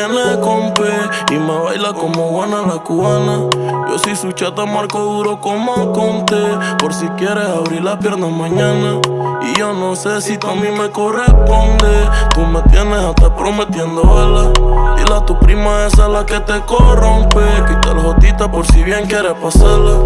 tiene compe y me baila como Juana la cubana. Yo soy su chata, marco duro como Conte, por si quieres abrir la pierna mañana. Y yo no sé si tú a mí me corresponde. Tú me tienes hasta prometiendo bala. Dile a tu prima esa la que te corrompe. Quita el jotita por si bien quieres pasarla.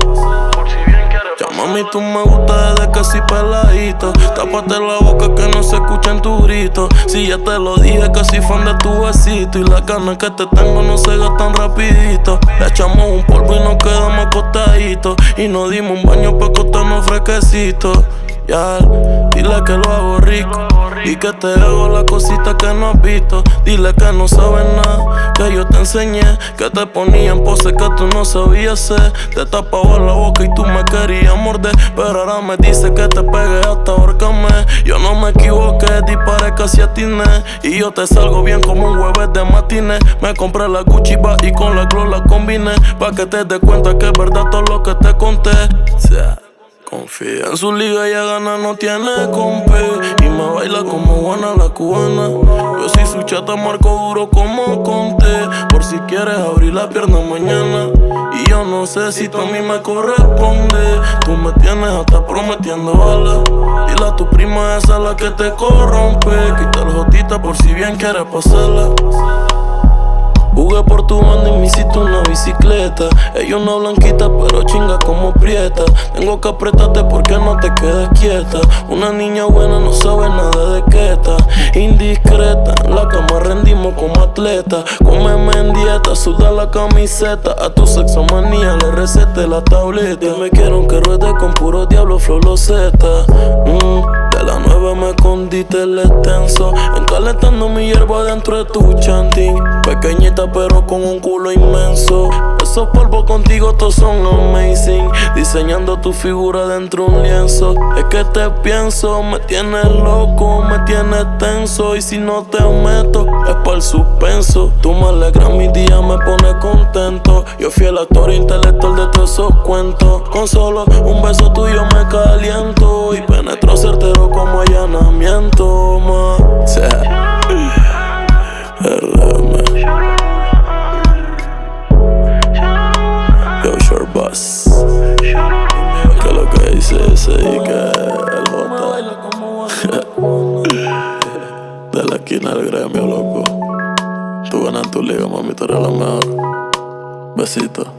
Ya mami, tú me gustas desde casi peladito. Tápate la boca que no se escuchen tus gritos. Si ya te lo dije que soy fan de tu besito. Y las ganas que te tengo no se gastan rapidito. Le echamos un polvo y nos quedamos acostaditos. Y nos dimos un baño pa' acostarnos fresquecitos. Ya, dile que lo hago rico y que te hago la cosita que no has visto. Dile que no sabes nada, que yo te enseñé, que te ponía en pose que tú no sabías hacer. Te tapaba la boca y tú me querías morder, pero ahora me dice que te pegue hasta ahorcarme. Yo no me equivoqué, disparé casi atiné, y yo te salgo bien como un jueves de matiné. Me compré la Gucci bag y con la Glow la combiné, pa' que te des cuenta que es verdad todo lo que te conté. Confía en su liga, ella gana, no tiene compe y me baila como Juana la cubana. Yo soy su chata, marco duro como Conte, por si quieres abrir la pierna mañana. Y yo no sé si tú a mí me corresponde. Tú me tienes hasta prometiendo bala. Dile a tu prima esa la que te corrompe. Quita el jotita por si bien quieres pasarla. Jugué por tu banda y me hiciste una bicicleta. Ella una blanquita pero chinga como prieta. Tengo que apretarte porque no te quedes quieta. Una niña buena no sabe nada de quieta. Indiscreta, en la cama rendimos como atleta. Cómeme en dieta, suda la camiseta. A tu sexomanía le recete la tableta. Dime quiero que ruede con puro diablo flow los Z. De la nueva me escondiste el extenso, encalentando mi hierba dentro de tu chanting. Pequeñita pero con un culo inmenso. Esos polvos contigo todos son amazing. Diseñando tu figura dentro de un lienzo. Es que te pienso, me tienes loco, me tienes tenso. Y si no te meto, es para el suspenso. Tú me alegras mi día, me pones contento. Yo fui el actor intelectual de todos esos cuentos. Con solo un beso tuyo me caliento y penetro certero como allanamiento, ma. RM. Yo, Short Bus. Que lo que dice ese y que el J. De la esquina del gremio, loco. Tú ganas tu liga, mami, tú eres la mejor. Besito.